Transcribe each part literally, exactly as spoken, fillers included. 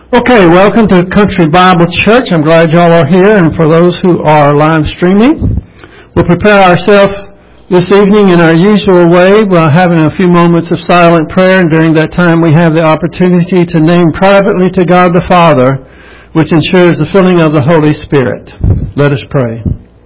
Okay, welcome to Country Bible Church. I'm glad y'all are here, and for those who are live streaming, we'll prepare ourselves this evening in our usual way by having a few moments of silent prayer, and during that time we have the opportunity to name privately to God the Father, which ensures the filling of the Holy Spirit. Let us pray.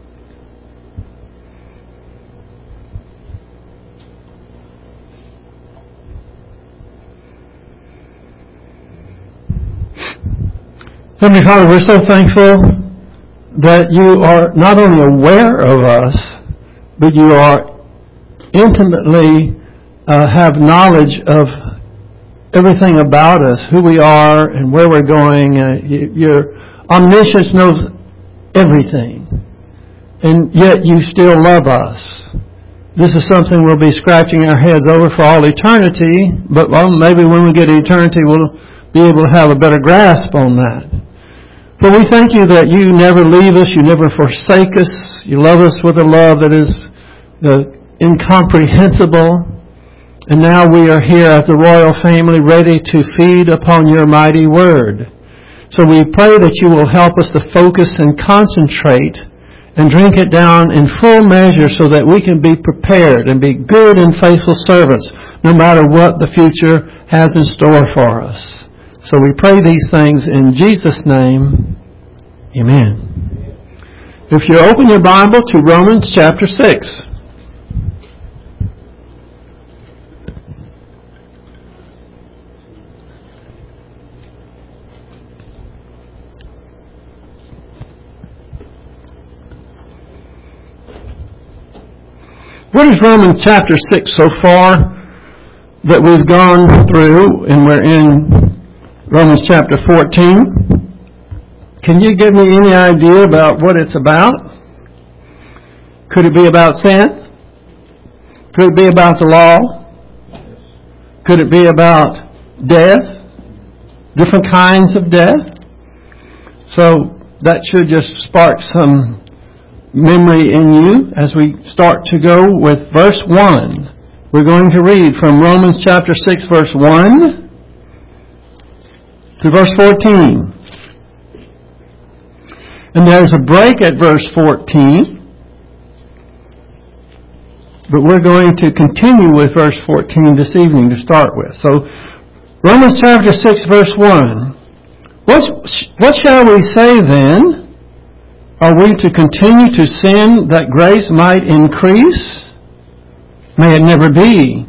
Heavenly Father, we're so thankful that you are not only aware of us, but you are intimately uh, have knowledge of everything about us, who we are and where we're going. Uh, you, your omniscience knows everything, and yet you still love us. This is something we'll be scratching our heads over for all eternity, but well, maybe when we get to eternity we'll be able to have a better grasp on that. But we thank you that you never leave us, you never forsake us, you love us with a love that is uh, incomprehensible. And now we are here as the royal family ready to feed upon your mighty word. So we pray that you will help us to focus and concentrate and drink it down in full measure so that we can be prepared and be good and faithful servants no matter what the future has in store for us. So we pray these things in Jesus' name. Amen. If you open your Bible to Romans chapter six. What is Romans chapter six so far that we've gone through, and we're in Romans chapter fourteen. Can you give me any idea about what it's about? Could it be about sin? Could it be about the law? Could it be about death? Different kinds of death? So that should just spark some memory in you as we start to go with verse one. We're going to read from Romans chapter six, verse one to verse fourteen. And there's a break at verse fourteen. But we're going to continue with verse fourteen this evening to start with. So, Romans chapter six, verse one. What, what shall we say then? Are we to continue to sin that grace might increase? May it never be.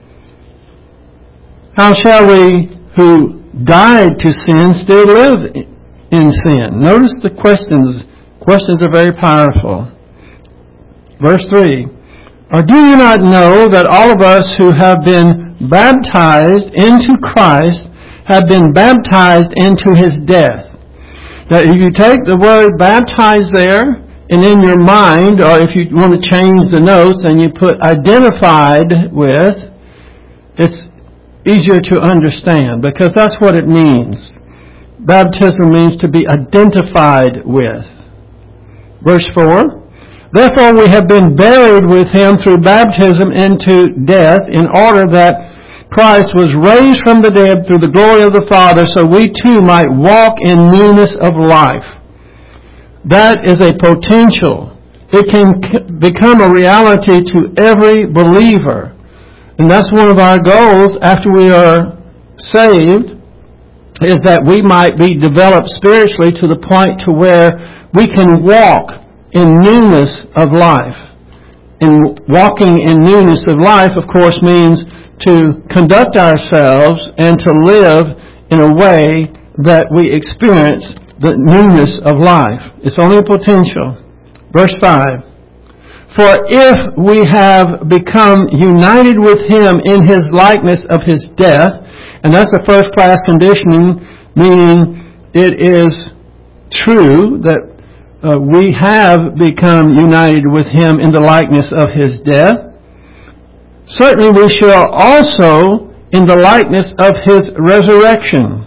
How shall we who died to sin still live in sin? Notice the questions. Questions are very powerful. Verse three. Or do you not know that all of us who have been baptized into Christ have been baptized into His death? Now, if you take the word baptized there, and in your mind, or if you want to change the notes and you put identified with, it's easier to understand, because that's what it means. Baptism means to be identified with. Verse four. Therefore we have been buried with Him through baptism into death, in order that Christ was raised from the dead through the glory of the Father, so we too might walk in newness of life. That is a potential. It can become a reality to every believer. And that's one of our goals after we are saved, is that we might be developed spiritually to the point to where we can walk in newness of life. And walking in newness of life, of course, means to conduct ourselves and to live in a way that we experience the newness of life. It's only a potential. Verse five. For if we have become united with Him in His likeness of His death, and that's a first-class conditioning, meaning it is true that uh, we have become united with Him in the likeness of His death, certainly we shall also in the likeness of His resurrection.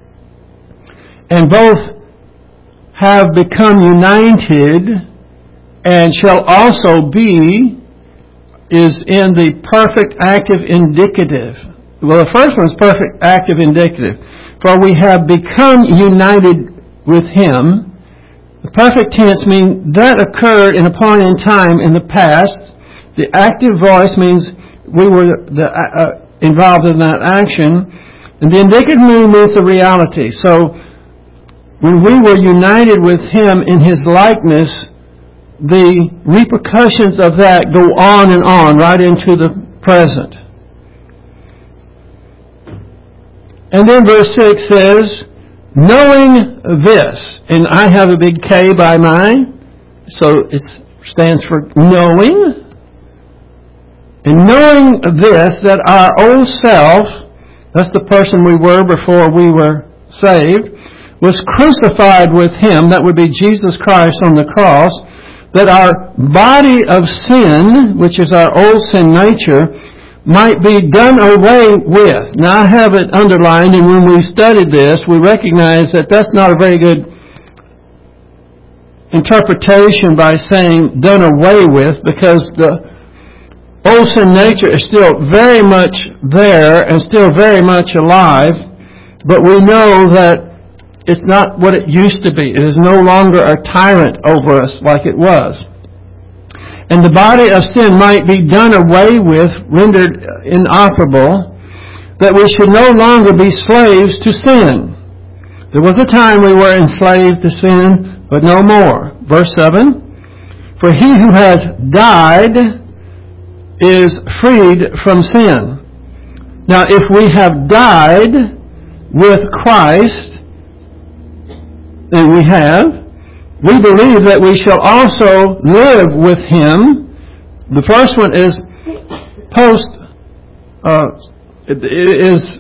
And both have become united and shall also be is in the perfect active indicative. Well, the first one is perfect active indicative. For we have become united with Him. The perfect tense means that occurred in a point in time in the past. The active voice means we were the, uh, involved in that action. And the indicative mood means the reality. So when we were united with Him in His likeness, the repercussions of that go on and on right into the present. And then verse six says, knowing this, and I have a big K by mine, so it stands for knowing. And knowing this, that our old self, that's the person we were before we were saved, was crucified with Him, that would be Jesus Christ on the cross, that our body of sin, which is our old sin nature, might be done away with. Now I have it underlined, and when we studied this, we recognize that that's not a very good interpretation by saying done away with, because the old sin nature is still very much there and still very much alive, but we know that it's not what it used to be. It is no longer a tyrant over us like it was. And the body of sin might be done away with, rendered inoperable, that we should no longer be slaves to sin. There was a time we were enslaved to sin, but no more. Verse seven, for he who has died is freed from sin. Now, if we have died with Christ, and we have, we believe that we shall also live with Him. The first one is post, uh, it, it is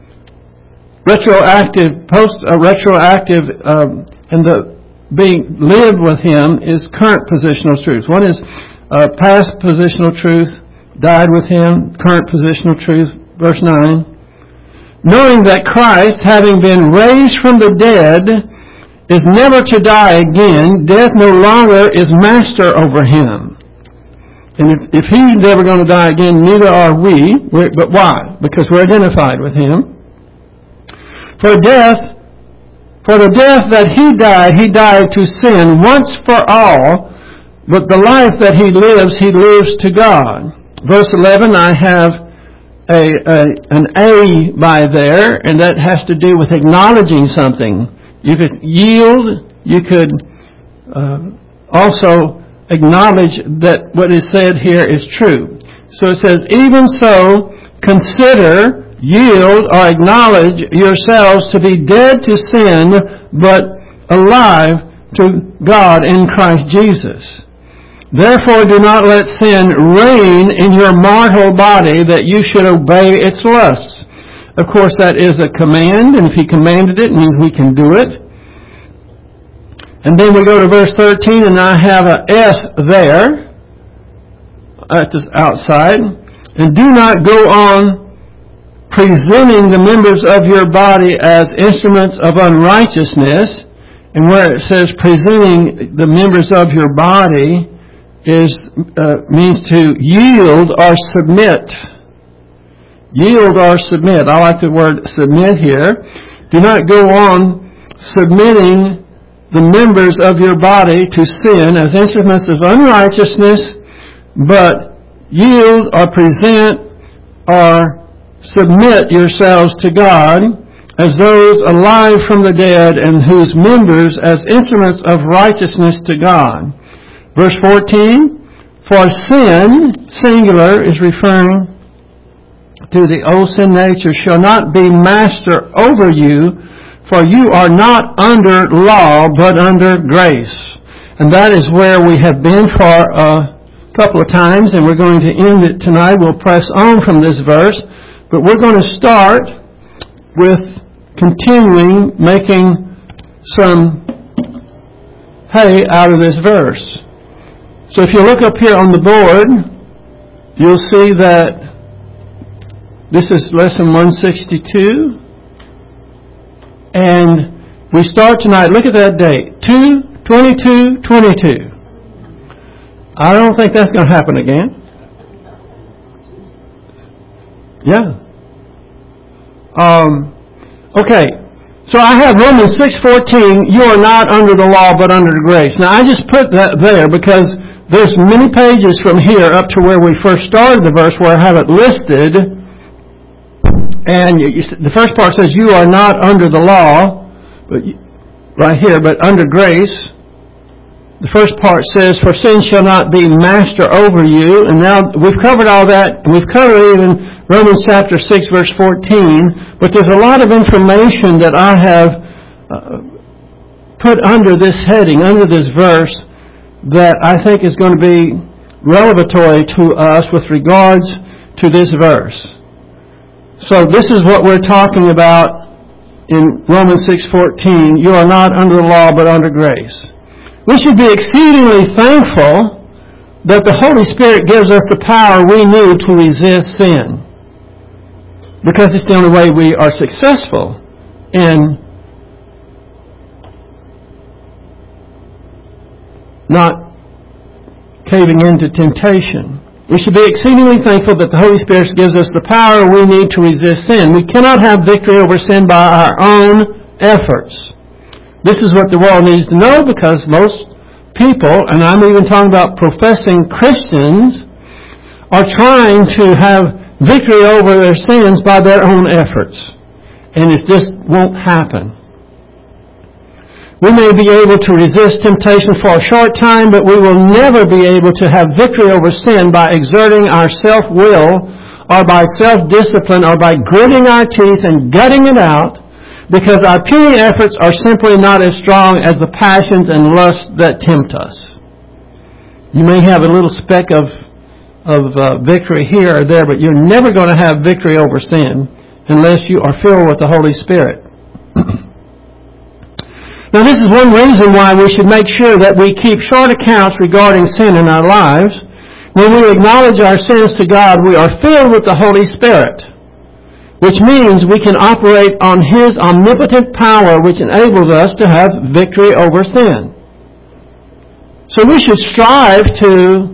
retroactive, post uh, retroactive, um, and the being live with Him is current positional truth. One is uh, past positional truth, died with Him, current positional truth, verse nine. Knowing that Christ, having been raised from the dead, is never to die again, death no longer is master over Him. And if, if He's never going to die again, neither are we. We're, but why? Because we're identified with Him. For death, for the death that He died, He died to sin once for all, but the life that He lives, He lives to God. Verse eleven, I have a, a an A by there, and that has to do with acknowledging something. You could yield, you could uh, also acknowledge that what is said here is true. So it says, even so, consider, yield, or acknowledge yourselves to be dead to sin, but alive to God in Christ Jesus. Therefore do not let sin reign in your mortal body, that you should obey its lusts. Of course, that is a command, and if He commanded it, it means we can do it. And then we go to verse thirteen, and I have a S there at the outside. And do not go on presenting the members of your body as instruments of unrighteousness. And where it says presenting the members of your body is uh, means to yield or submit. Yield or submit. I like the word submit here. Do not go on submitting the members of your body to sin as instruments of unrighteousness, but yield or present or submit yourselves to God as those alive from the dead, and whose members as instruments of righteousness to God. Verse fourteen, for sin, singular, is referring to the old sin nature, shall not be master over you, for you are not under law, but under grace. And that is where we have been for a couple of times, and we're going to end it tonight. We'll press on from this verse, but we're going to start with continuing making some hay out of this verse. So if you look up here on the board, you'll see that this is lesson one sixty-two. And we start tonight, look at that date, two twenty-two twenty-two. I don't think that's going to happen again. Yeah. Um, okay, so I have Romans six fourteen, you are not under the law but under grace. Now I just put that there because there's many pages from here up to where we first started the verse where I have it listed. And you, you, the first part says you are not under the law, but you, right here, but under grace. The first part says, for sin shall not be master over you. And now we've covered all that. And we've covered even Romans chapter six, verse fourteen. But there's a lot of information that I have uh, put under this heading, under this verse, that I think is going to be revelatory to us with regards to this verse. So this is what we're talking about in Romans six fourteen. You are not under the law but under grace. We should be exceedingly thankful that the Holy Spirit gives us the power we need to resist sin. Because it's the only way we are successful in not caving into temptation. We should be exceedingly thankful that the Holy Spirit gives us the power we need to resist sin. We cannot have victory over sin by our own efforts. This is what the world needs to know because most people, and I'm even talking about professing Christians, are trying to have victory over their sins by their own efforts. And it just won't happen. We may be able to resist temptation for a short time, but we will never be able to have victory over sin by exerting our self-will or by self-discipline or by gritting our teeth and gutting it out, because our puny efforts are simply not as strong as the passions and lusts that tempt us. You may have a little speck of of uh, victory here or there, but you're never going to have victory over sin unless you are filled with the Holy Spirit. Now this is one reason why we should make sure that we keep short accounts regarding sin in our lives. When we acknowledge our sins to God, we are filled with the Holy Spirit, which means we can operate on His omnipotent power, which enables us to have victory over sin. So we should strive to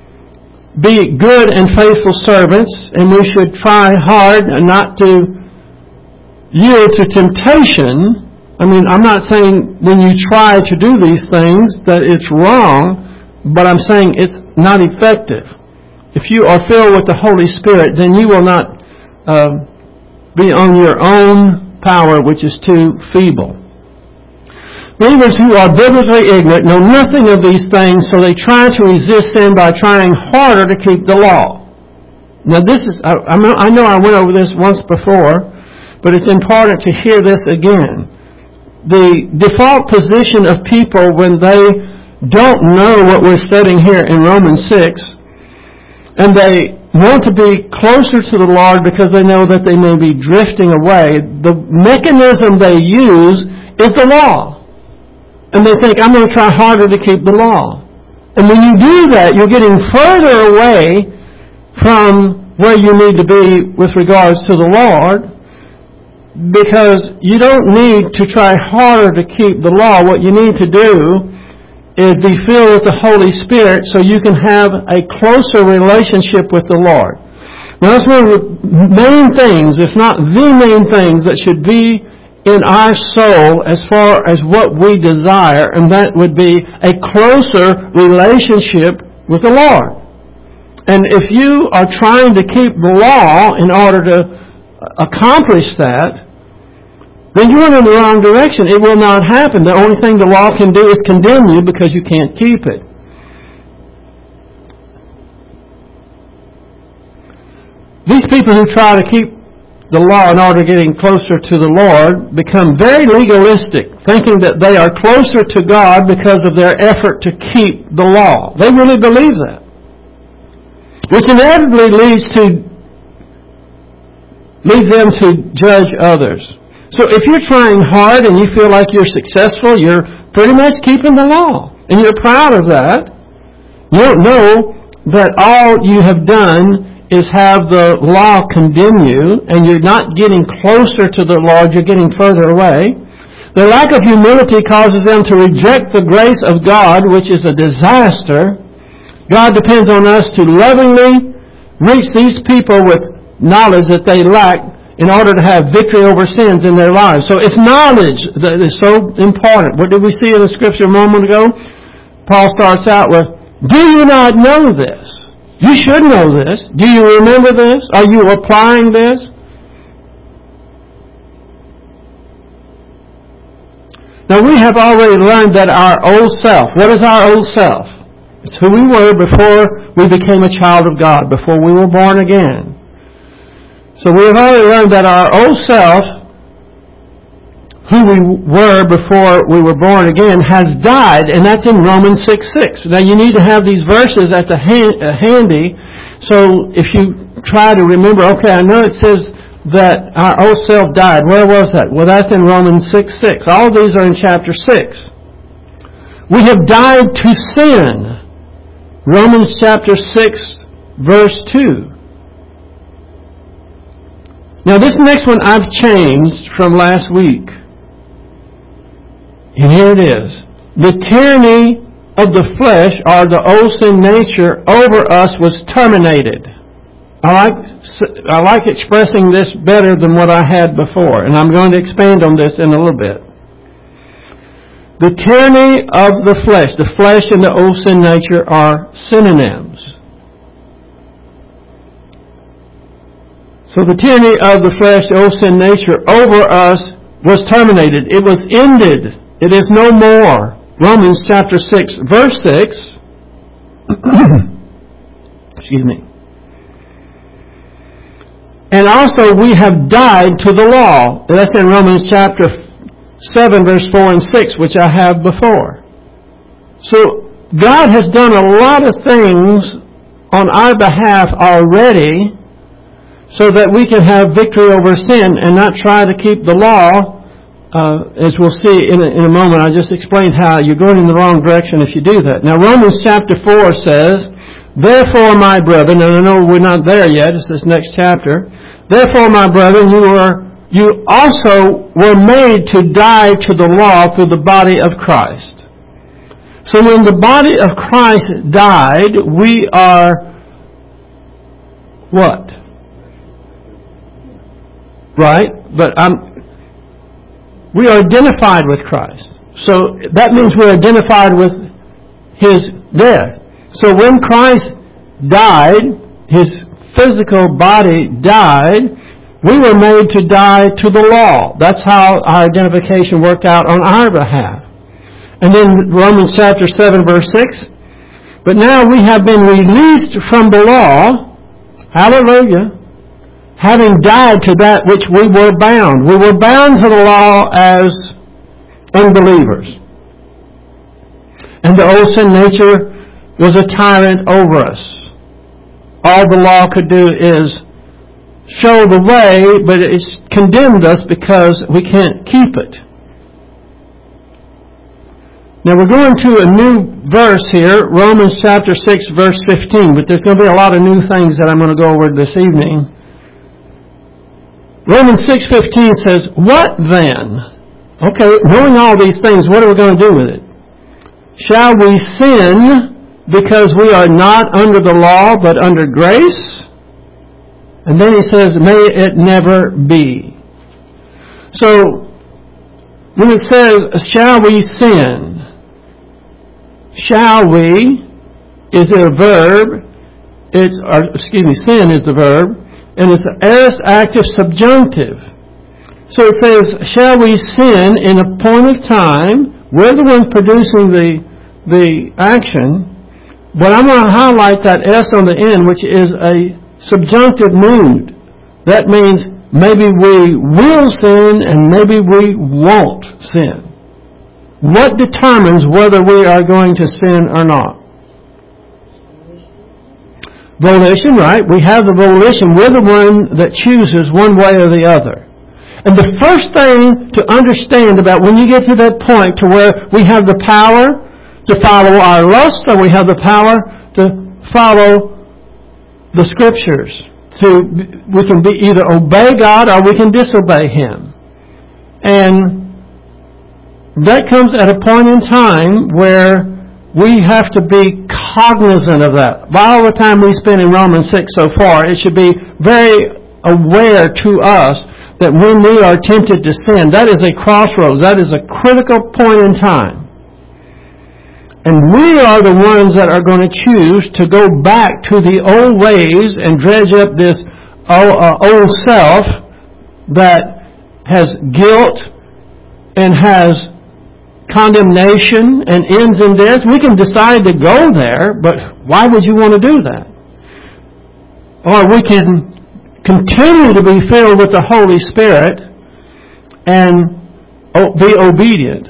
be good and faithful servants, and we should try hard not to yield to temptation. I mean, I'm not saying when you try to do these things that it's wrong, but I'm saying it's not effective. If you are filled with the Holy Spirit, then you will not uh, be on your own power, which is too feeble. Believers who are biblically ignorant know nothing of these things, so they try to resist sin by trying harder to keep the law. Now this is, I, I know I went over this once before, but it's important to hear this again. The default position of people when they don't know what we're studying here in Romans six, and they want to be closer to the Lord because they know that they may be drifting away, the mechanism they use is the law. And they think, I'm going to try harder to keep the law. And when you do that, you're getting further away from where you need to be with regards to the Lord, because you don't need to try harder to keep the law. What you need to do is be filled with the Holy Spirit so you can have a closer relationship with the Lord. Now that's one of the main things, if not the main things, that should be in our soul as far as what we desire, and that would be a closer relationship with the Lord. And if you are trying to keep the law in order to accomplish that, then you're in the wrong direction. It will not happen. The only thing the law can do is condemn you because you can't keep it. These people who try to keep the law in order to getting closer to the Lord become very legalistic, thinking that they are closer to God because of their effort to keep the law. They really believe that, which inevitably leads to leads them to judge others. So if you're trying hard and you feel like you're successful, you're pretty much keeping the law, and you're proud of that. You don't know that all you have done is have the law condemn you, and you're not getting closer to the Lord, you're getting further away. The lack of humility causes them to reject the grace of God, which is a disaster. God depends on us to lovingly reach these people with knowledge that they lack in order to have victory over sins in their lives. So it's knowledge that is so important. What did we see in the scripture a moment ago? Paul starts out with, do you not know this? You should know this. Do you remember this? Are you applying this? Now we have already learned that our old self, what is our old self? It's who we were before we became a child of God, before we were born again. So we have already learned that our old self, who we were before we were born again, has died, and that's in Romans six six. Now you need to have these verses at the hand, uh, handy, so if you try to remember, okay, I know it says that our old self died. Where was that? Well, that's in Romans six six. All of these are in chapter six. We have died to sin. Romans chapter six, verse two. Now this next one I've changed from last week. And here it is. The tyranny of the flesh, or the old sin nature, over us was terminated. I like, I like expressing this better than what I had before, and I'm going to expand on this in a little bit. The tyranny of the flesh, the flesh and the old sin nature are synonyms. So the tyranny of the flesh, the old sin nature, over us was terminated. It was ended. It is no more. Romans chapter six, verse six. Excuse me. And also we have died to the law. That's in Romans chapter seven, verse four and six, which I have before. So God has done a lot of things on our behalf already, so that we can have victory over sin and not try to keep the law, uh, as we'll see in a, in a moment. I just explained how you're going in the wrong direction if you do that. Now, Romans chapter four says, therefore, my brethren, and I know we're not there yet, it's this next chapter, therefore, my brethren, you are, you also were made to die to the law through the body of Christ. So when the body of Christ died, we are what? Right? But um, we are identified with Christ. So that means we're identified with His death. So when Christ died, His physical body died, we were made to die to the law. That's how our identification worked out on our behalf. And then Romans chapter seven, verse six, but now we have been released from the law, hallelujah, having died to that which we were bound. We were bound to the law as unbelievers. And the old sin nature was a tyrant over us. All the law could do is show the way, but it's condemned us because we can't keep it. Now we're going to a new verse here, Romans chapter six, verse fifteen, but there's going to be a lot of new things that I'm going to go over this evening. Romans six fifteen says, what then? Okay, knowing all these things, what are we going to do with it? Shall we sin because we are not under the law but under grace? And then he says, may it never be. So, when it says, shall we sin? Shall we is a verb. It's, or, excuse me, sin is the verb. And it's an aorist active subjunctive. So it says, shall we sin in a point of time? We're the ones producing the, the action. But I'm going to highlight that S on the end, which is a subjunctive mood. That means maybe we will sin and maybe we won't sin. What determines whether we are going to sin or not? Volition, right? We have the volition. We're the one that chooses one way or the other. And the first thing to understand about when you get to that point to where we have the power to follow our lust, or we have the power to follow the Scriptures. To, we can be either obey God or we can disobey Him. And that comes at a point in time where we have to be cognizant of that. By all the time we spend in Romans six so far, it should be very aware to us that when we are tempted to sin, that is a crossroads. That is a critical point in time. And we are the ones that are going to choose to go back to the old ways and dredge up this old self that has guilt and has condemnation and ends in death. We can decide to go there, but why would you want to do that? Or we can continue to be filled with the Holy Spirit and be obedient.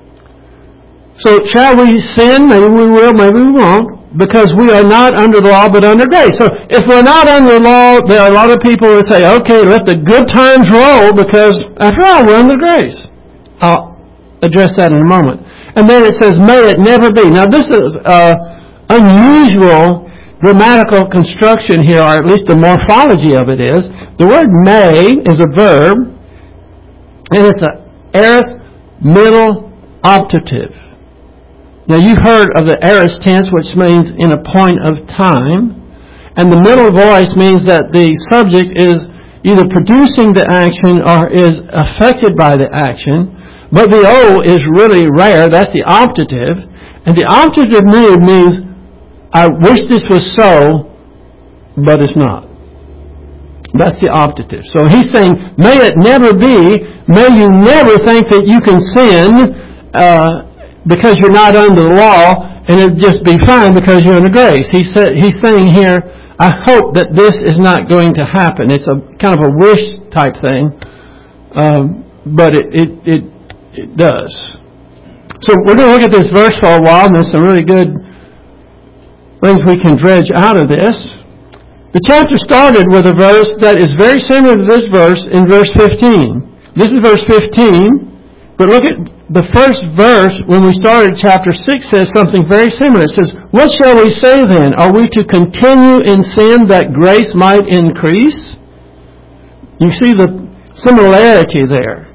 So shall we sin? Maybe we will, maybe we won't, because we are not under the law but under grace. So if we're not under the law, there are a lot of people who say, okay, let the good times roll, because after all, we're under grace. I'll address that in a moment. And then it says, may it never be. Now this is uh, unusual grammatical construction here, or at least the morphology of it is. The word may is a verb, and it's an aorist middle optative. Now you've heard of the aorist tense, which means in a point of time, and the middle voice means that the subject is either producing the action or is affected by the action, but the O is really rare. That's the optative, and the optative mood means I wish this was so, but it's not. That's the optative. So he's saying, may it never be, may you never think that you can sin uh, because you're not under the law, and it'll just be fine because you're under grace. He said, he's saying here, I hope that this is not going to happen. It's a kind of a wish type thing, um, but it, it, it, it does. So we're going to look at this verse for a while, and there's some really good things we can dredge out of this. The chapter started with a verse that is very similar to this verse in verse fifteen. This is verse fifteen, but look at the first verse when we started chapter six says something very similar. It says, what shall we say then? Are we to continue in sin that grace might increase? You see the similarity there.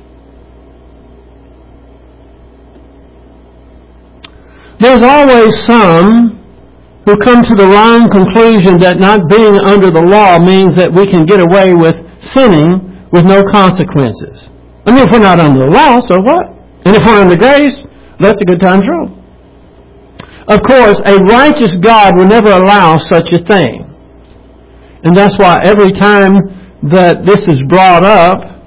There's always some who come to the wrong conclusion that not being under the law means that we can get away with sinning with no consequences. I mean, if we're not under the law, so what? And if we're under grace, let the good times roll. Of course, a righteous God will never allow such a thing. And that's why every time that this is brought up,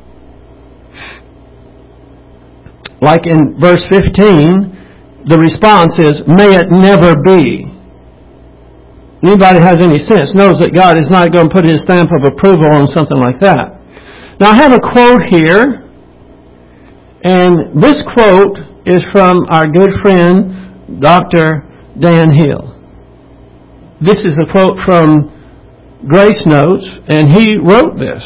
like in verse fifteen, the response is, may it never be. Anybody who has any sense knows that God is not going to put His stamp of approval on something like that. Now I have a quote here, and this quote is from our good friend, Doctor Dan Hill. This is a quote from Grace Notes, and he wrote this.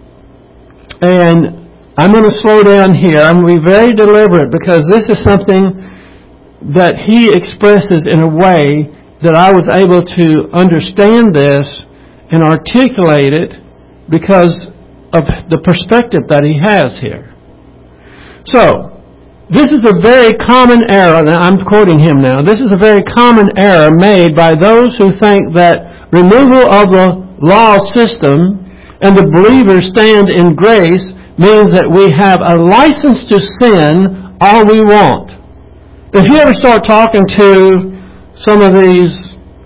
And I'm going to slow down here. I'm going to be very deliberate because this is something that he expresses in a way that I was able to understand this and articulate it because of the perspective that he has here. So, this is a very common error, and I'm quoting him now, this is a very common error made by those who think that removal of the law system and the believers stand in grace means that we have a license to sin all we want. If you ever start talking to some of these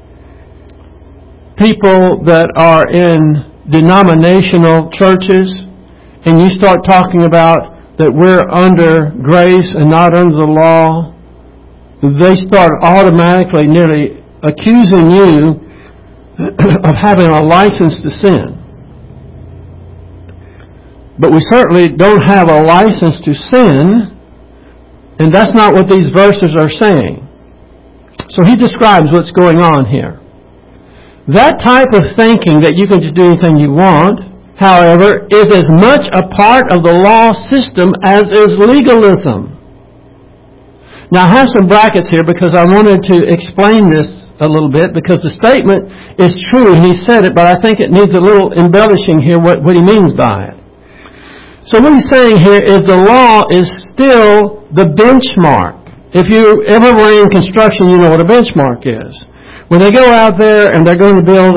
people that are in denominational churches, and you start talking about that we're under grace and not under the law, they start automatically nearly accusing you of having a license to sin. But we certainly don't have a license to sin, and that's not what these verses are saying. So he describes what's going on here. That type of thinking that you can just do anything you want, however, is as much a part of the law system as is legalism. Now I have some brackets here because I wanted to explain this a little bit because the statement is true and he said it, but I think it needs a little embellishing here what, what he means by it. So what he's saying here is the law is still the benchmark. If you ever were in construction, you know what a benchmark is. When they go out there and they're going to build a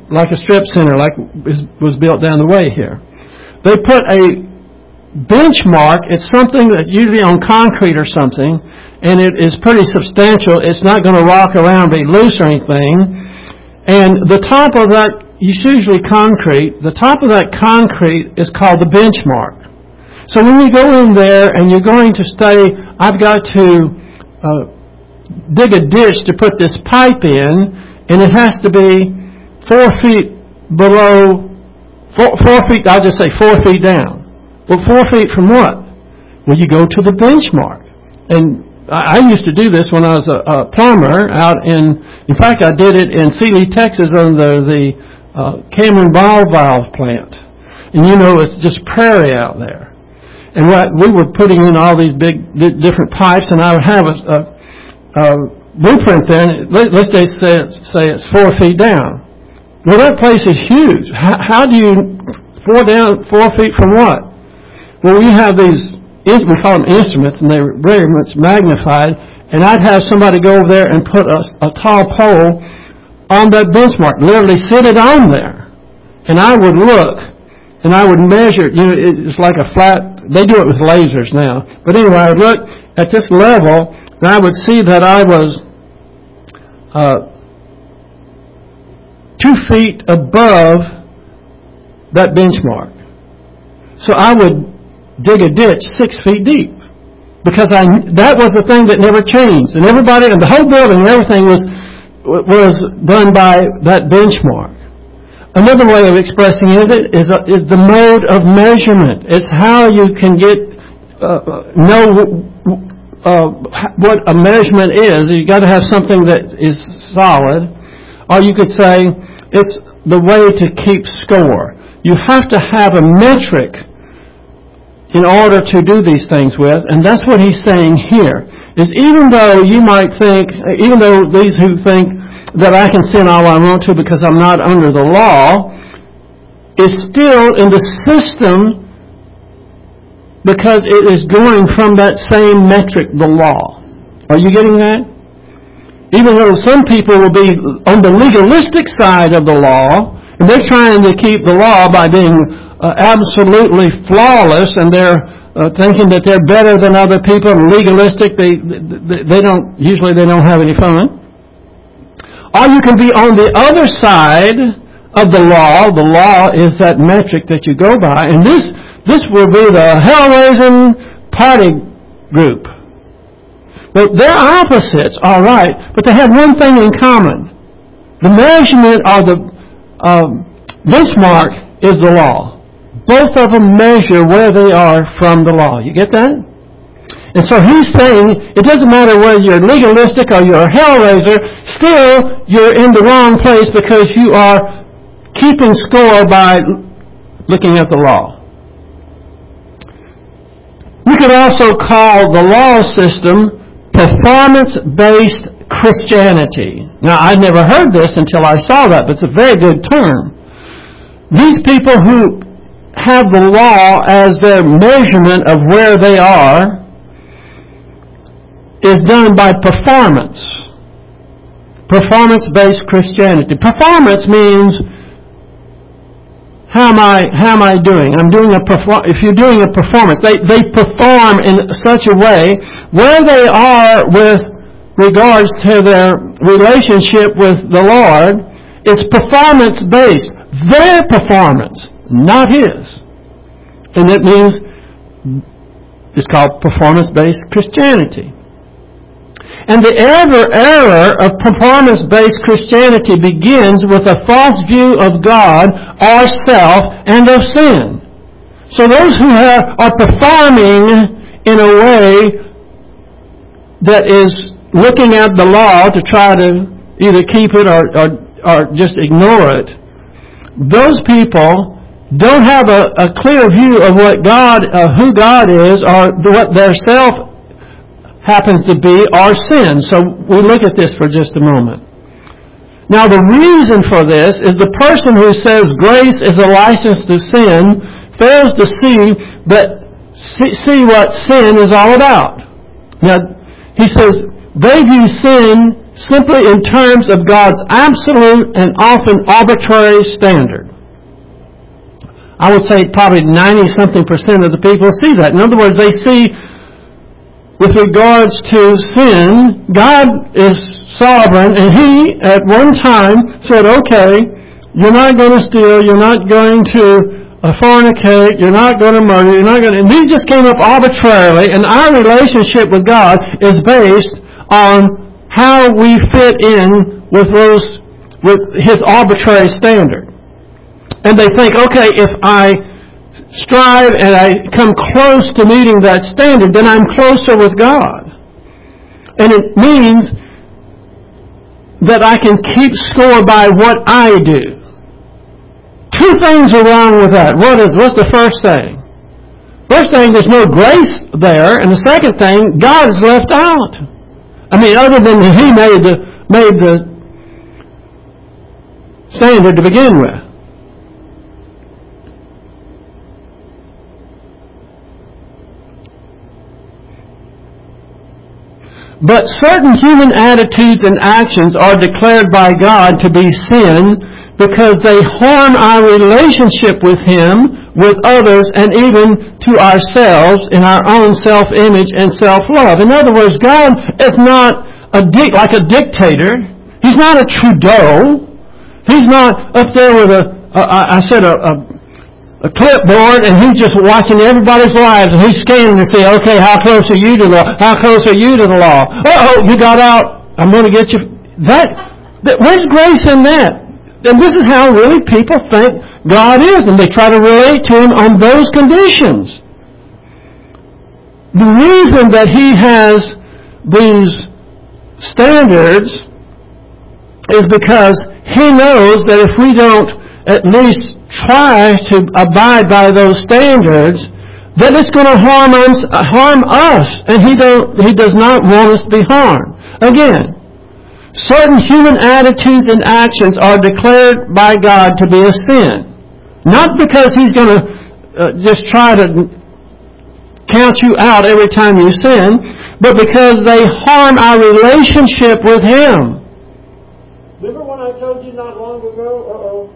like a strip center, like was built down the way here. They put a benchmark. It's something that's usually on concrete or something, and it is pretty substantial. It's not going to rock around, be loose or anything. And the top of that, it's usually concrete, the top of that concrete is called the benchmark. So when you go in there and you're going to stay, I've got to uh, dig a ditch to put this pipe in, and it has to be four feet below, four, four feet, I'll just say four feet down. Well, four feet from what? Well, you go to the benchmark. And I, I used to do this when I was a, a plumber out in, in fact, I did it in Sealy, Texas under the uh, Cameron Ball Valve plant. And you know, it's just prairie out there. And what, we were putting in all these big di- different pipes, and I would have a, a, a blueprint there. And let, let's say, say it's four feet down. Well, that place is huge. How, how do you four down four feet from what? Well, we have these, we call them instruments, and they're very much magnified. And I'd have somebody go over there and put a, a tall pole on that benchmark, literally sit it on there, and I would look, and I would measure. You know, it's like a flat. They do it with lasers now. But anyway, I would look at this level, and I would see that I was uh, two feet above that benchmark. So I would dig a ditch six feet deep, because I that was the thing that never changed, and everybody and the whole building and everything was was done by that benchmark. Another way of expressing it is is the mode of measurement. It's how you can get uh, know uh, what a measurement is. You got to have something that is solid, or you could say it's the way to keep score. You have to have a metric in order to do these things with, and that's what he's saying here, is even though you might think, even though these who think that I can sin all I want to because I'm not under the law, is still in the system because it is going from that same metric, the law. Are you getting that? Even though some people will be on the legalistic side of the law, and they're trying to keep the law by being Uh, absolutely flawless, and they're uh, thinking that they're better than other people and legalistic. They, they they don't usually they don't have any fun. Or you can be on the other side of the law. The law is that metric that you go by, and this this will be the hell-raising party group. But they're opposites, all right, but they have one thing in common: the measurement or the uh, benchmark is the law. Both of them measure where they are from the law. You get that? And so he's saying it doesn't matter whether you're legalistic or you're a hellraiser, still you're in the wrong place because you are keeping score by looking at the law. We could also call the law system performance-based Christianity. Now, I'd never heard this until I saw that, but it's a very good term. These people who have the law as their measurement of where they are is done by performance. Performance-based Christianity. Performance means how am I how am I doing? I'm doing a perform. If you're doing a performance, they they perform in such a way where they are with regards to their relationship with the Lord is performance-based. Their performance, not his. And that means it's called performance-based Christianity. And the ever error of performance-based Christianity begins with a false view of God, or self, and of sin. So those who have, are performing in a way that is looking at the law to try to either keep it or, or, or just ignore it, those people don't have a, a clear view of what God, uh, who God is, or what their self happens to be, or sin. So we look at this for just a moment. Now, the reason for this is the person who says grace is a license to sin fails to see that see, see what sin is all about. Now, he says they view sin simply in terms of God's absolute and often arbitrary standard. I would say probably ninety-something percent of the people see that. In other words, they see, with regards to sin, God is sovereign, and He, at one time, said, okay, you're not going to steal, you're not going to uh, fornicate, you're not going to murder, you're not going to... And these just came up arbitrarily, and our relationship with God is based on how we fit in with those, with His arbitrary standard. And they think, okay, if I strive and I come close to meeting that standard, then I'm closer with God. And it means that I can keep score by what I do. Two things are wrong with that. What is, what's the first thing? First thing, there's no grace there. And the second thing, God is left out. I mean, other than He made the, made the standard to begin with. But certain human attitudes and actions are declared by God to be sin because they harm our relationship with Him, with others, and even to ourselves in our own self-image and self-love. In other words, God is not a di- like a dictator. He's not a Trudeau. He's not up there with a, a I said, a, a a clipboard, and He's just watching everybody's lives, and He's scanning to see, okay, how close are you to the law? How close are you to the law? Uh-oh, you got out. I'm going to get you. That, that, where's grace in that? And this is how really people think God is, and they try to relate to Him on those conditions. The reason that He has these standards is because He knows that if we don't at least try to abide by those standards, then it's going to harm us, harm us, and He don't, He does not want us to be harmed. Again, certain human attitudes and actions are declared by God to be a sin, not because He's going to uh, just try to count you out every time you sin, but because they harm our relationship with Him. Remember when I told you not long ago? Uh-oh.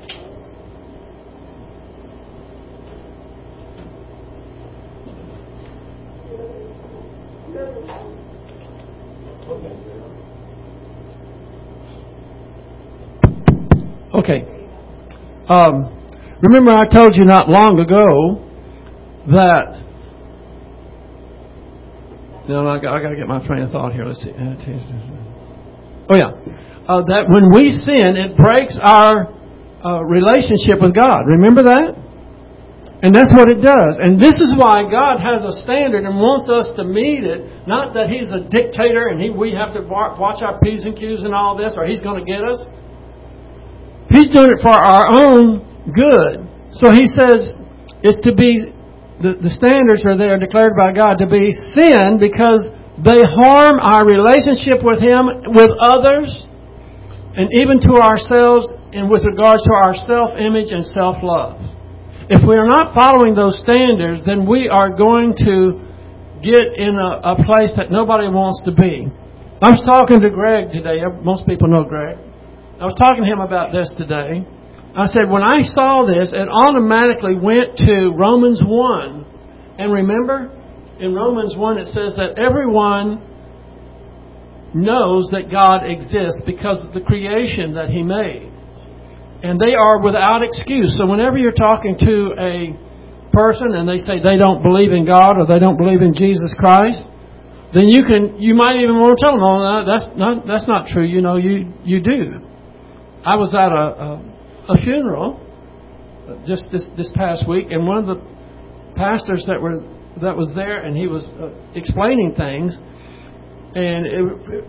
Okay. Um, remember I told you not long ago that... No, I got, I got to get my train of thought here. Let's see. Oh, yeah. Uh, that when we sin, it breaks our uh, relationship with God. Remember that? And that's what it does. And this is why God has a standard and wants us to meet it. Not that He's a dictator and he, we have to watch our P's and Q's and all this, or He's going to get us. He's doing it for our own good. So He says it's to be, the, the standards are there declared by God to be sin because they harm our relationship with Him, with others, and even to ourselves, and with regards to our self-image and self-love. If we are not following those standards, then we are going to get in a, a place that nobody wants to be. I was talking to Greg today. Most people know Greg. I was talking to him about this today. I said, when I saw this, it automatically went to Romans one. And remember, in Romans one it says that everyone knows that God exists because of the creation that He made. And they are without excuse. So whenever you're talking to a person and they say they don't believe in God or they don't believe in Jesus Christ, then you can, you might even want to tell them, oh, no, that's not, that's not true. You know, you, you do. I was at a, a, a funeral just this, this past week, and one of the pastors that were, that was there, and he was uh, explaining things, and it,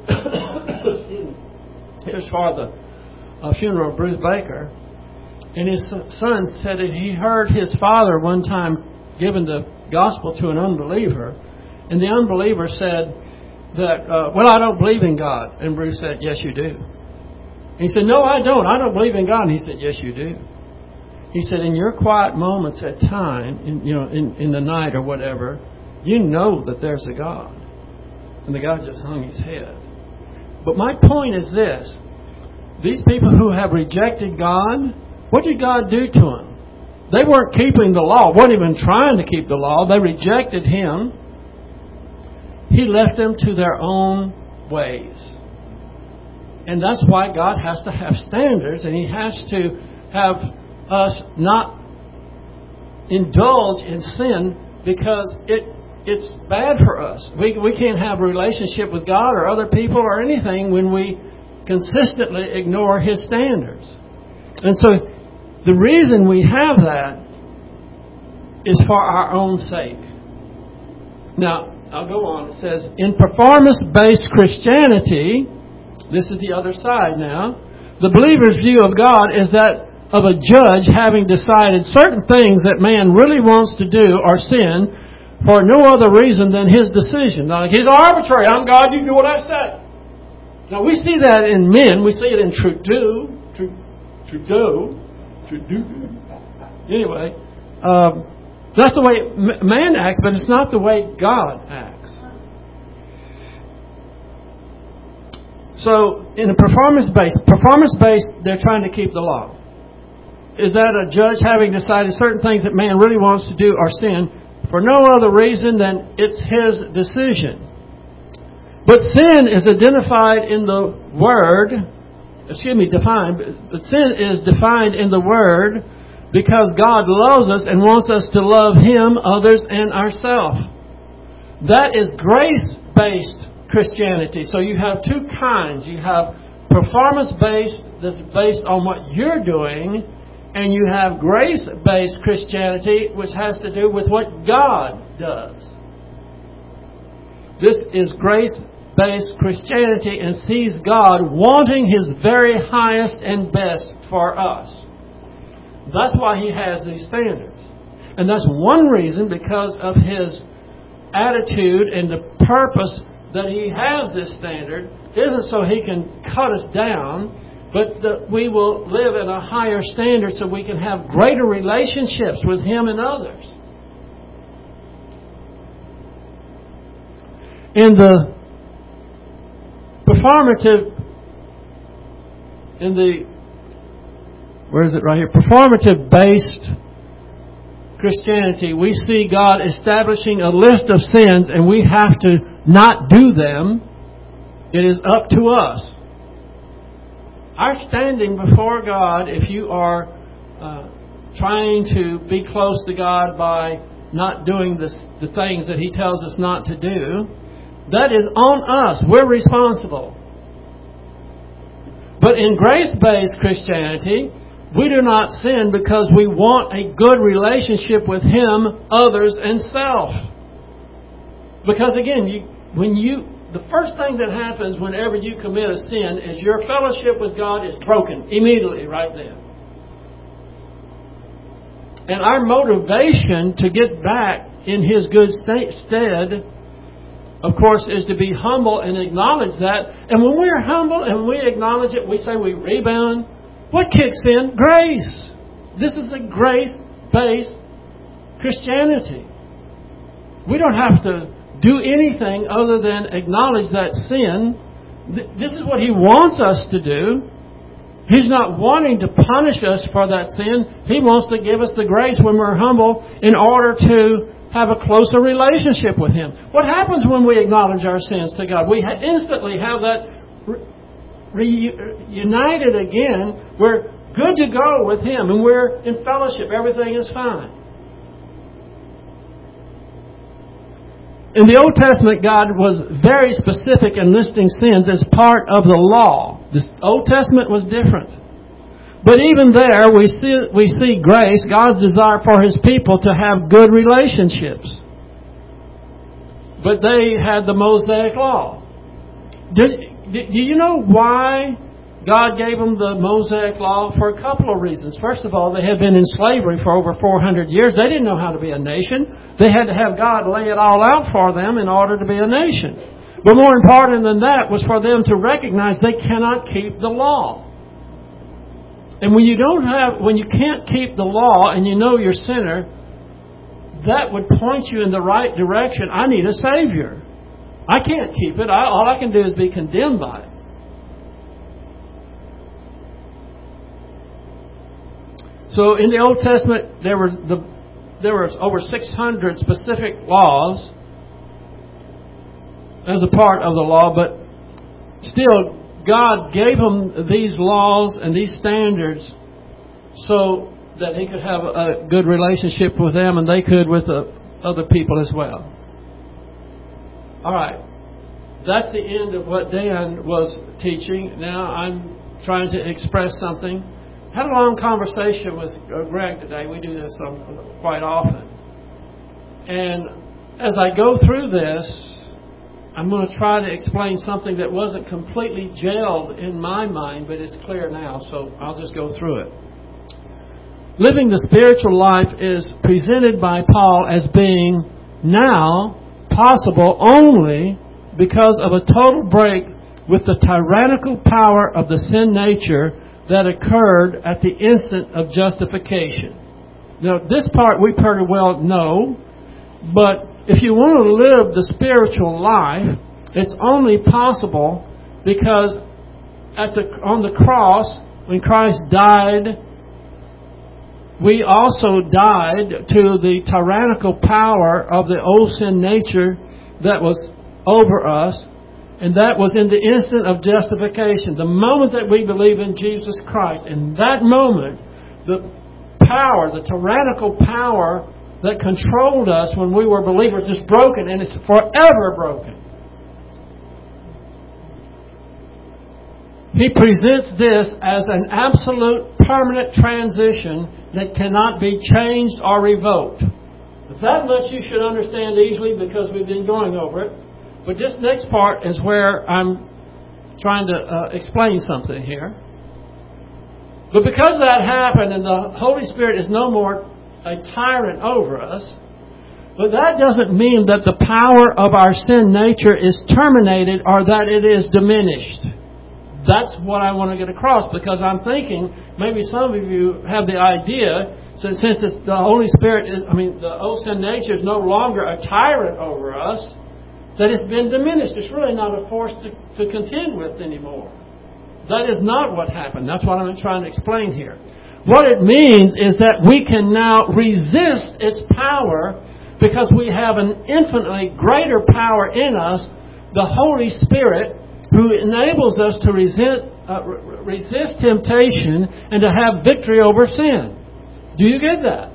it was for the a funeral of Bruce Baker, and his son said that he heard his father one time giving the gospel to an unbeliever, and the unbeliever said that, uh, well, I don't believe in God. And Bruce said, yes, you do. And he said, no, I don't. I don't believe in God. And he said, yes, you do. He said, in your quiet moments at time, in, you know, in, in the night or whatever, you know that there's a God. And the guy just hung his head. But my point is this. These people who have rejected God, what did God do to them? They weren't keeping the law, weren't even trying to keep the law. They rejected Him. He left them to their own ways. And that's why God has to have standards, and He has to have us not indulge in sin, because it it's bad for us. We we can't have a relationship with God or other people or anything when we consistently ignore His standards. And so the reason we have that is for our own sake. Now, I'll go on. It says, in performance-based Christianity, this is the other side now, the believer's view of God is that of a judge having decided certain things that man really wants to do or sin for no other reason than his decision. Now, like, he's arbitrary. I'm God, you do what I say. Now, we see that in men. We see it in Trudeau. Trudeau. Trudeau. Anyway, um, that's the way man acts, but it's not the way God acts. So, in a performance-based, performance-based, they're trying to keep the law. Is that a judge having decided certain things that man really wants to do or sin for no other reason than it's his decision? But sin is identified in the Word, excuse me, defined, but sin is defined in the Word because God loves us and wants us to love Him, others, and ourselves. That is grace-based Christianity. So you have two kinds. You have performance-based, that's based on what you're doing, and you have grace-based Christianity, which has to do with what God does. This is grace-based Christianity and sees God wanting His very highest and best for us. That's why He has these standards. And that's one reason, because of His attitude and the purpose that He has this standard, isn't so He can cut us down, but that we will live at a higher standard so we can have greater relationships with Him and others. In the performative, in the, where is it right here? Performative-based Christianity, we see God establishing a list of sins and we have to not do them. It is up to us. Our standing before God, if you are uh, trying to be close to God by not doing this, the things that He tells us not to do, that is on us. We're responsible. But in grace-based Christianity, we do not sin because we want a good relationship with Him, others, and self. Because again, you, when you, the first thing that happens whenever you commit a sin is your fellowship with God is broken immediately, right then. And our motivation to get back in His good stead, of course, is to be humble and acknowledge that. And when we're humble and we acknowledge it, we say we rebound. What kicks in? Grace. This is the grace-based Christianity. We don't have to do anything other than acknowledge that sin. This is what He wants us to do. He's not wanting to punish us for that sin. He wants to give us the grace when we're humble in order to have a closer relationship with Him. What happens when we acknowledge our sins to God? We instantly have that reunited again. We're good to go with Him and we're in fellowship. Everything is fine. In the Old Testament, God was very specific in listing sins as part of the law. The Old Testament was different. But even there, we see, we see grace, God's desire for His people to have good relationships. But they had the Mosaic Law. Did, Do you know why God gave them the Mosaic Law? For a couple of reasons. First of all, they had been in slavery for over four hundred years. They didn't know how to be a nation. They had to have God lay it all out for them in order to be a nation. But more important than that was for them to recognize they cannot keep the law. And when you don't have, when you can't keep the law and you know you're a sinner, that would point you in the right direction. I need a Savior. I can't keep it. I, all I can do is be condemned by it. So in the Old Testament, there was the there was over six hundred specific laws as a part of the law, but still God gave them these laws and these standards so that He could have a good relationship with them and they could with the other people as well. All right. That's the end of what Dan was teaching. Now I'm trying to express something. Had a long conversation with Greg today. We do this quite often. And as I go through this, I'm going to try to explain something that wasn't completely gelled in my mind, but it's clear now, so I'll just go through it. Living the spiritual life is presented by Paul as being now possible only because of a total break with the tyrannical power of the sin nature that occurred at the instant of justification. Now, this part we pretty well know, but if you want to live the spiritual life, it's only possible because at the on the cross, when Christ died, we also died to the tyrannical power of the old sin nature that was over us, and that was in the instant of justification. The moment that we believe in Jesus Christ, in that moment, the power, the tyrannical power that controlled us when we were believers is broken, and it's forever broken. He presents this as an absolute permanent transition that cannot be changed or revoked. That much you should understand easily because we've been going over it. But this next part is where I'm trying to uh, explain something here. But because that happened and the Holy Spirit is no more a tyrant over us, but that doesn't mean that the power of our sin nature is terminated or that it is diminished. That's what I want to get across, because I'm thinking maybe some of you have the idea, so since it's the Holy Spirit, is, I mean, the old sin nature is no longer a tyrant over us, that it's been diminished. It's really not a force to, to contend with anymore. That is not what happened. That's what I'm trying to explain here. What it means is that we can now resist its power because we have an infinitely greater power in us, the Holy Spirit, who enables us to resist, uh, resist temptation and to have victory over sin. Do you get that?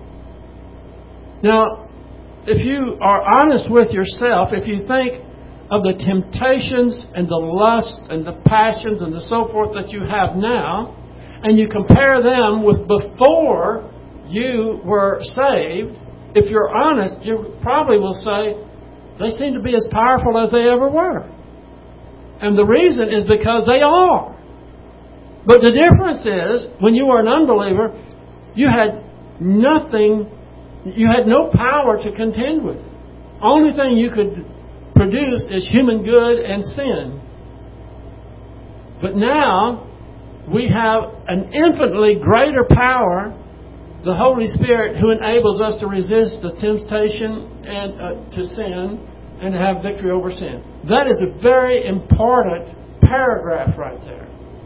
Now, if you are honest with yourself, if you think of the temptations and the lusts and the passions and the so forth that you have now, and you compare them with before you were saved, if you're honest, you probably will say, they seem to be as powerful as they ever were. And the reason is because they are. But the difference is, when you were an unbeliever, you had nothing, you had no power to contend with. Only thing you could produce is human good and sin. But now, we have an infinitely greater power, the Holy Spirit, who enables us to resist the temptation and uh, to sin and to have victory over sin. That is a very important paragraph right there.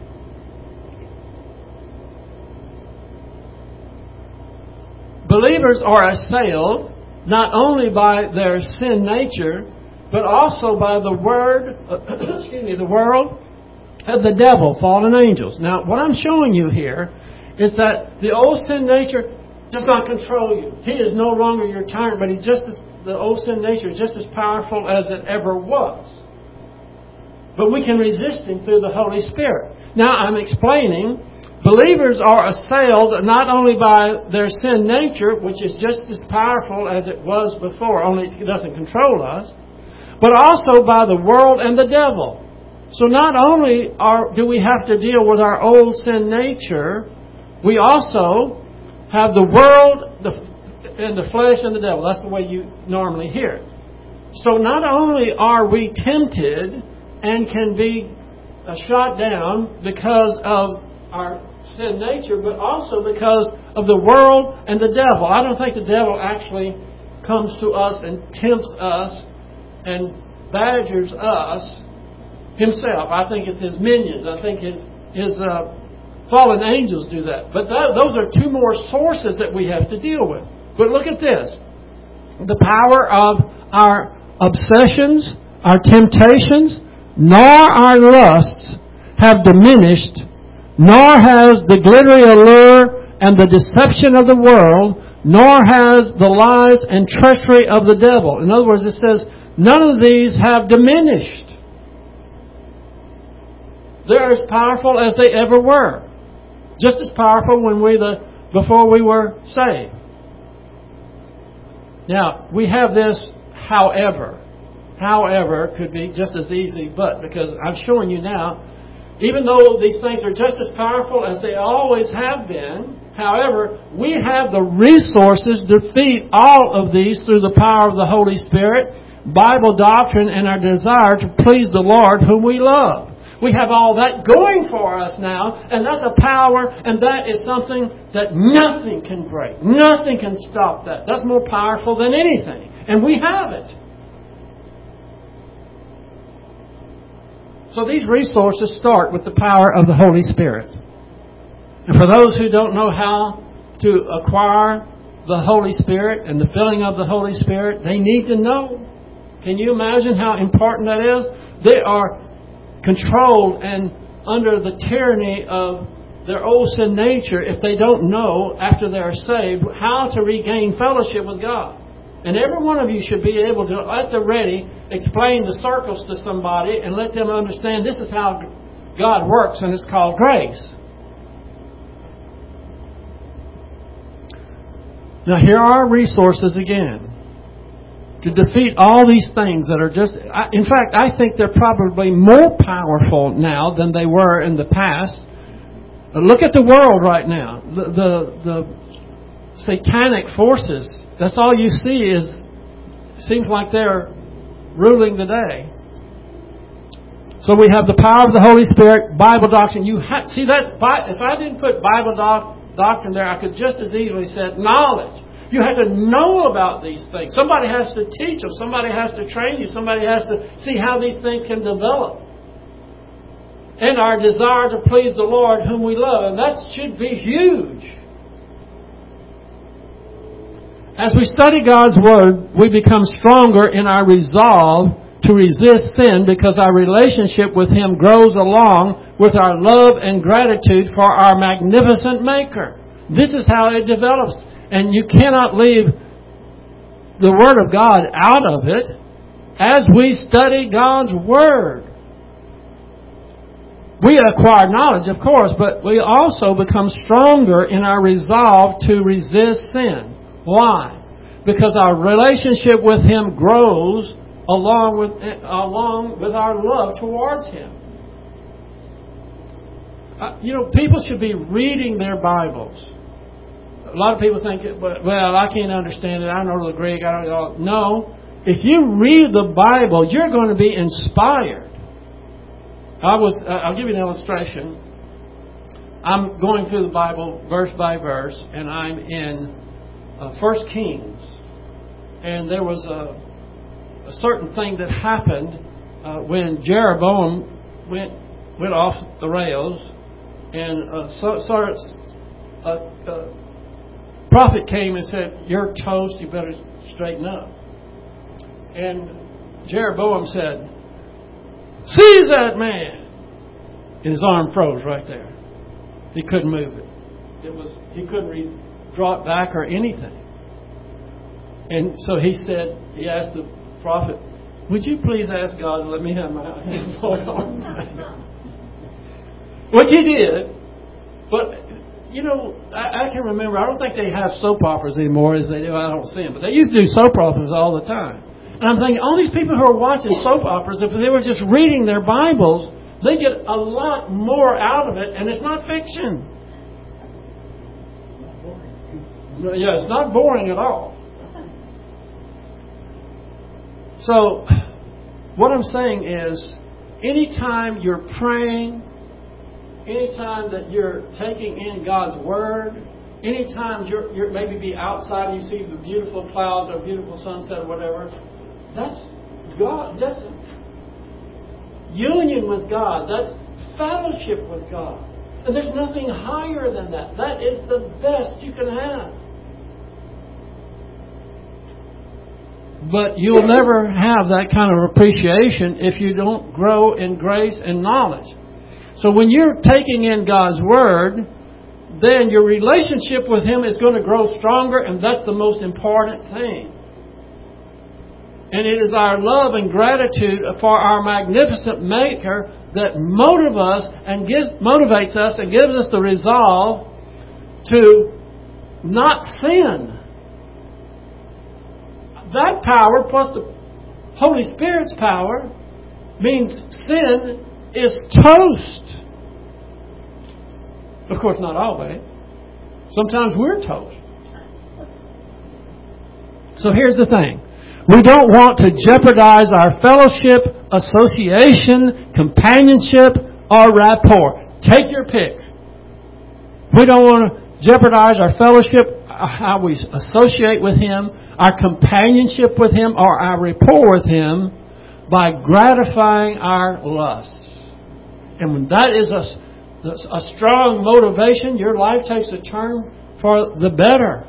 Believers are assailed not only by their sin nature, but also by the word, excuse me, the world, and the devil, fallen angels. Now, what I'm showing you here is that the old sin nature does not control you. He is no longer your tyrant, but he's just as, the old sin nature is just as powerful as it ever was. But we can resist him through the Holy Spirit. Now, I'm explaining, believers are assailed not only by their sin nature, which is just as powerful as it was before, only it doesn't control us, but also by the world and the devil. So not only are, do we have to deal with our old sin nature, we also have the world the, and the flesh and the devil. That's the way you normally hear it. So not only are we tempted and can be uh, shot down because of our sin nature, but also because of the world and the devil. I don't think the devil actually comes to us and tempts us and badgers us himself. I think it's his minions. I think his his uh, Fallen angels do that. But th- those are two more sources that we have to deal with. But look at this. The power of our obsessions, our temptations, nor our lusts have diminished, nor has the glittery allure and the deception of the world, nor has the lies and treachery of the devil. In other words, it says, none of these have diminished. They're as powerful as they ever were. Just as powerful when we the before we were saved. Now, we have this, however. However, could be just as easy, but because I'm showing you now, even though these things are just as powerful as they always have been, however, we have the resources to defeat all of these through the power of the Holy Spirit, Bible doctrine, and our desire to please the Lord whom we love. We have all that going for us now, and that's a power, and that is something that nothing can break. Nothing can stop that. That's more powerful than anything. And we have it. So these resources start with the power of the Holy Spirit. And for those who don't know how to acquire the Holy Spirit and the filling of the Holy Spirit, they need to know. Can you imagine how important that is? They are controlled and under the tyranny of their old sin nature if they don't know, after they are saved, how to regain fellowship with God. And every one of you should be able to, at the ready, explain the circles to somebody and let them understand this is how God works, and it's called grace. Now here are resources again to defeat all these things that are just... In fact, I think they're probably more powerful now than they were in the past. Look at the world right now. The, the, the satanic forces, that's all you see is... Seems like they're ruling the day. So we have the power of the Holy Spirit, Bible doctrine. You ha- See that? If I didn't put Bible doc- doctrine there, I could just as easily said knowledge. You have to know about these things. Somebody has to teach them. Somebody has to train you. Somebody has to see how these things can develop. And our desire to please the Lord whom we love. And that should be huge. As we study God's Word, we become stronger in our resolve to resist sin because our relationship with Him grows along with our love and gratitude for our magnificent Maker. This is how it develops. And you cannot leave the Word of God out of it as we study God's Word. We acquire knowledge, of course, but we also become stronger in our resolve to resist sin. Why? Because our relationship with Him grows along with, along with our love towards Him. Uh, you know, people should be reading their Bibles. A lot of people think, well, I can't understand it. I don't know the Greek. I don't know. No. If you read the Bible, you're going to be inspired. I was. Uh, I'll give you an illustration. I'm going through the Bible verse by verse, and I'm in uh, First Kings. And there was a, a certain thing that happened uh, when Jeroboam went went off the rails, and uh, so, so uh, uh, prophet came and said, "You're toast, you better straighten up." And Jeroboam said, "Seize that man!" And his arm froze right there. He couldn't move it. It was he couldn't re- draw it back or anything. And so he said, he asked the prophet, "Would you please ask God to let me have my hand on?" Which he did. But you know, I, I can remember, I don't think they have soap operas anymore as they do. I don't see them. But they used to do soap operas all the time. And I'm thinking, all these people who are watching soap operas, if they were just reading their Bibles, they get a lot more out of it, and it's not fiction. Yeah, it's not boring at all. So, what I'm saying is, anytime you're praying, anytime that you're taking in God's Word, anytime you're, you're maybe be outside and you see the beautiful clouds or beautiful sunset or whatever, that's God. That's union with God. That's fellowship with God. And there's nothing higher than that. That is the best you can have. But you'll never have that kind of appreciation if you don't grow in grace and knowledge. So when you're taking in God's Word, then your relationship with Him is going to grow stronger, and that's the most important thing. And it is our love and gratitude for our magnificent Maker that motive us and gives, motivates us and gives us the resolve to not sin. That power plus the Holy Spirit's power means sin is toast. Of course, not always. Sometimes we're toast. So here's the thing. We don't want to jeopardize our fellowship, association, companionship, or rapport. Take your pick. We don't want to jeopardize our fellowship, how we associate with Him, our companionship with Him, or our rapport with Him by gratifying our lusts. And when that is a, a strong motivation, your life takes a turn for the better.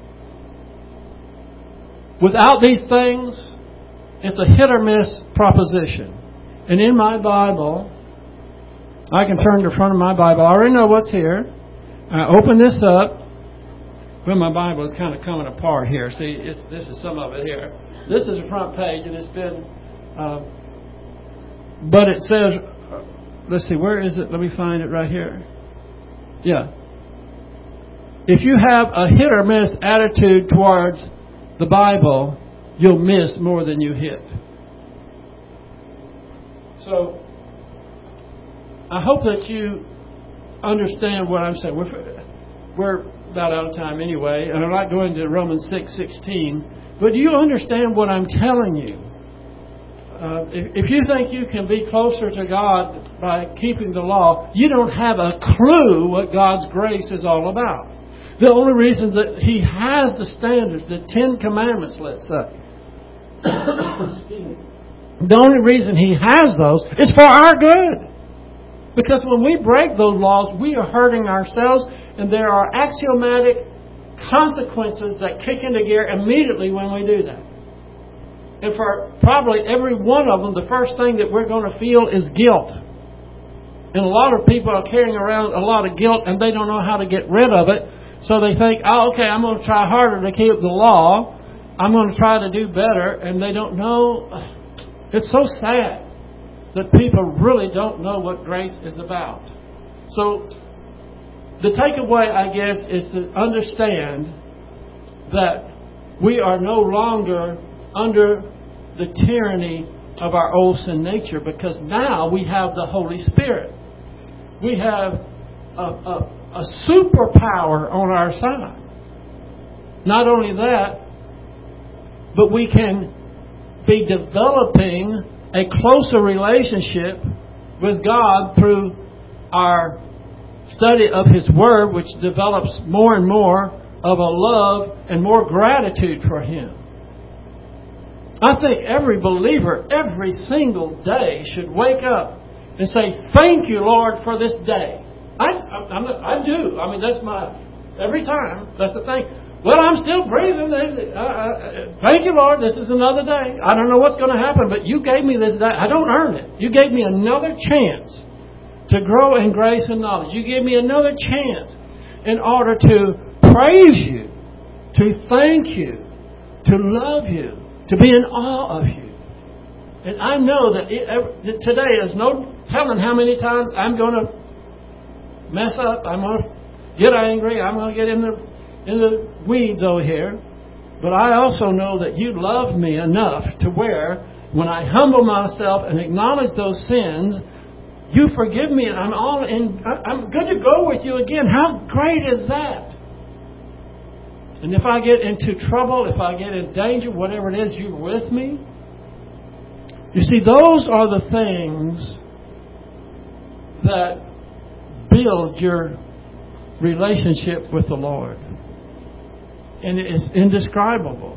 Without these things, it's a hit or miss proposition. And in my Bible, I can turn to the front of my Bible. I already know what's here. I open this up. Well, my Bible is kind of coming apart here. See, it's, this is some of it here. This is the front page, and it's been... Uh, but it says... Let's see, where is it? Let me find it right here. Yeah. If you have a hit or miss attitude towards the Bible, you'll miss more than you hit. So, I hope that you understand what I'm saying. We're, we're about out of time anyway, and I'm not going to Romans six sixteen. But do you understand what I'm telling you? Uh, if, if you think you can be closer to God by keeping the law, you don't have a clue what God's grace is all about. The only reason that He has the standards, the Ten Commandments, let's say, the only reason He has those is for our good. Because when we break those laws, we are hurting ourselves, and there are axiomatic consequences that kick into gear immediately when we do that. And for probably every one of them, the first thing that we're going to feel is guilt. And a lot of people are carrying around a lot of guilt, and they don't know how to get rid of it. So they think, oh, okay, I'm going to try harder to keep the law. I'm going to try to do better. And they don't know. It's so sad that people really don't know what grace is about. So the takeaway, I guess, is to understand that we are no longer under the tyranny of our old sin nature, because now we have the Holy Spirit. We have a, a, a superpower on our side. Not only that, but we can be developing a closer relationship with God through our study of His Word, which develops more and more of a love and more gratitude for Him. I think every believer, every single day, should wake up and say, thank you, Lord, for this day. I, I, I'm, I do. I mean, that's my, every time, that's the thing. Well, I'm still breathing. Uh, uh, thank you, Lord, this is another day. I don't know what's going to happen, but you gave me this day. I don't earn it. You gave me another chance to grow in grace and knowledge. You gave me another chance in order to praise you, to thank you, to love you, to be in awe of you. And I know that it, that today is no telling how many times I'm going to mess up. I'm going to get angry. I'm going to get in the, in the weeds over here. But I also know that you love me enough to where when I humble myself and acknowledge those sins, you forgive me and I'm all in. I'm good to go with you again. How great is that? And if I get into trouble, if I get in danger, whatever it is, you're with me. You see, those are the things that build your relationship with the Lord. And it is indescribable.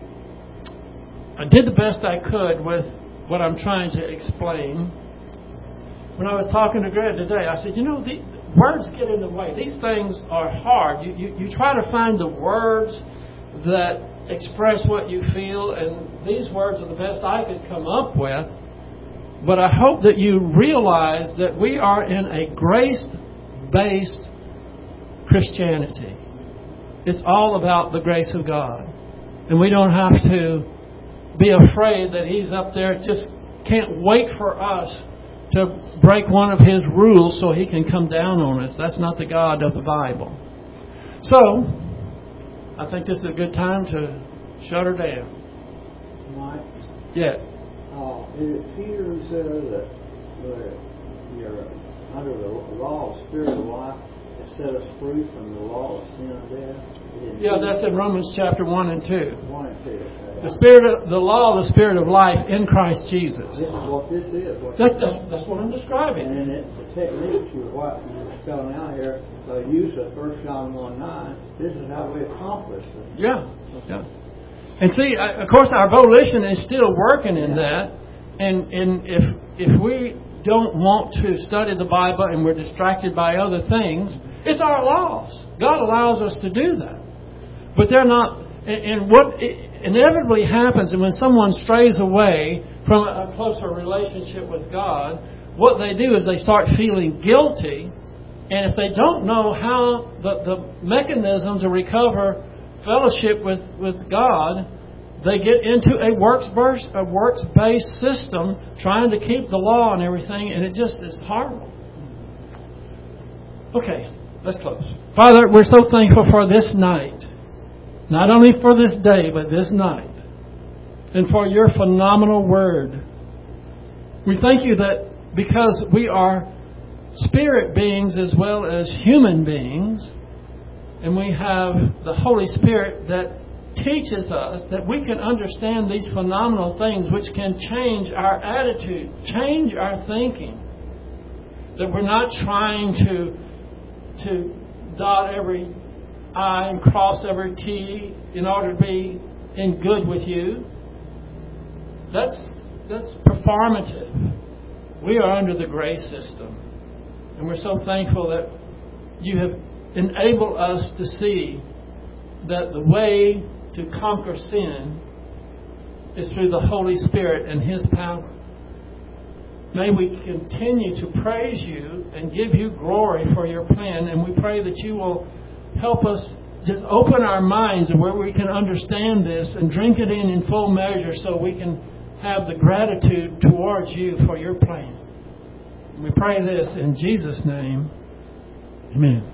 I did the best I could with what I'm trying to explain. When I was talking to Greg today, I said, you know, the, words get in the way. These things are hard. You, you, you try to find the words that express what you feel, and these words are the best I could come up with. But I hope that you realize that we are in a grace-based Christianity. It's all about the grace of God. And we don't have to be afraid that He's up there, just can't wait for us to break one of His rules so He can come down on us. That's not the God of the Bible. So, I think this is a good time to shut her down. Mike? Yes. Uh, it appears uh, that, that you're under the law of spirit of life that set us free from the law of sin and death. Yeah, that's in Romans chapter one and two. One and two. Okay. The spirit, of, the law of the spirit of life in Christ Jesus. This is what this is. What That's, that's, that's what I'm describing. And then it, the techniques you what you're spelling out here, the use of First John one nine. This is how we accomplish it. Yeah, yeah. And see, I, of course, our volition is still working in that. And and if if we don't want to study the Bible and we're distracted by other things, it's our laws. God allows us to do that. But they're not. And, and what inevitably happens, and when someone strays away from a closer relationship with God, what they do is they start feeling guilty. And if they don't know how the, the mechanism to recover fellowship with, with God, they get into a works-based, a works-based system trying to keep the law and everything, and it just is horrible. Okay, let's close. Father, we're so thankful for this night. Not only for this day, but this night. And for your phenomenal word. We thank you that because we are spirit beings as well as human beings, and we have the Holy Spirit that teaches us that we can understand these phenomenal things which can change our attitude, change our thinking. That we're not trying to, to dot every I and cross every T in order to be in good with you. That's, that's performative. We are under the grace system. And we're so thankful that you have enabled us to see that the way to conquer sin is through the Holy Spirit and His power. May we continue to praise you and give you glory for your plan. And we pray that you will help us to open our minds where we can understand this and drink it in in full measure so we can have the gratitude towards you for your plan. And we pray this in Jesus' name. Amen.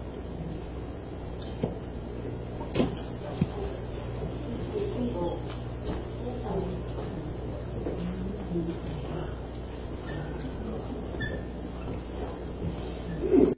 Thank you.